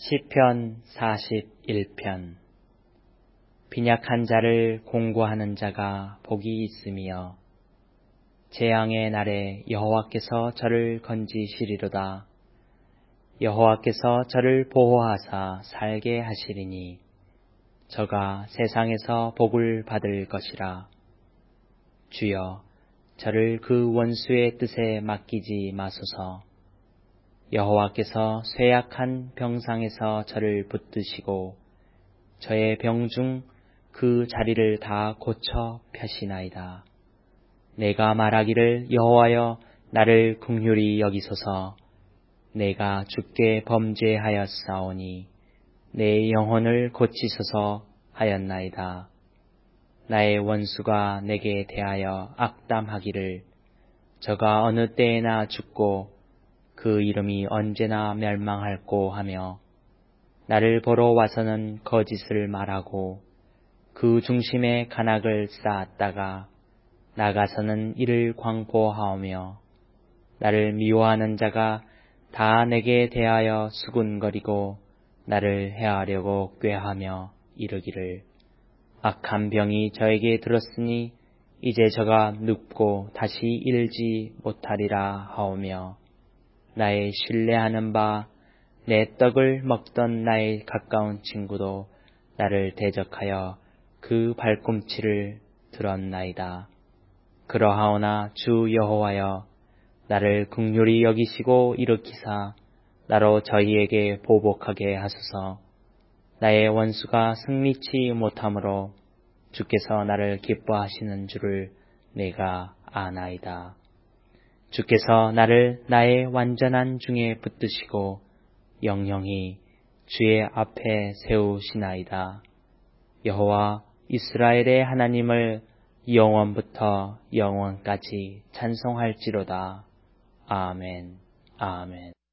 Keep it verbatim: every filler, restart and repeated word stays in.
시편 사십일 편. 빈약한 자를 공고하는 자가 복이 있으며 재앙의 날에 여호와께서 저를 건지시리로다. 여호와께서 저를 보호하사 살게 하시리니 저가 세상에서 복을 받을 것이라. 주여, 저를 그 원수의 뜻에 맡기지 마소서. 여호와께서 쇠약한 병상에서 저를 붙드시고 저의 병 중 그 자리를 다 고쳐 펴시나이다. 내가 말하기를 여호와여 나를 긍휼히 여기소서. 내가 주께 범죄하였사오니 내 영혼을 고치소서 하였나이다. 나의 원수가 내게 대하여 악담하기를 저가 어느 때에나 죽고 그 이름이 언제나 멸망할꼬 하며 나를 보러 와서는 거짓을 말하고 그 중심에 간악을 쌓았다가 나가서는 이를 광포하오며 나를 미워하는 자가 다 내게 대하여 수군거리고 나를 해하려고 꾀하며 이르기를 악한 병이 저에게 들었으니 이제 저가 눕고 다시 일지 못하리라 하오며 나의 신뢰하는 바 내 떡을 먹던 나의 가까운 친구도 나를 대적하여 그 발꿈치를 들었나이다. 그러하오나 주 여호와여 나를 긍휼히 여기시고 일으키사 나로 저희에게 보복하게 하소서. 나의 원수가 승리치 못하므로 주께서 나를 기뻐하시는 줄을 내가 아나이다. 주께서 나를 나의 완전한 중에 붙드시고 영영히 주의 앞에 세우시나이다. 여호와 이스라엘의 하나님을 영원부터 영원까지 찬송할지로다. 아멘. 아멘.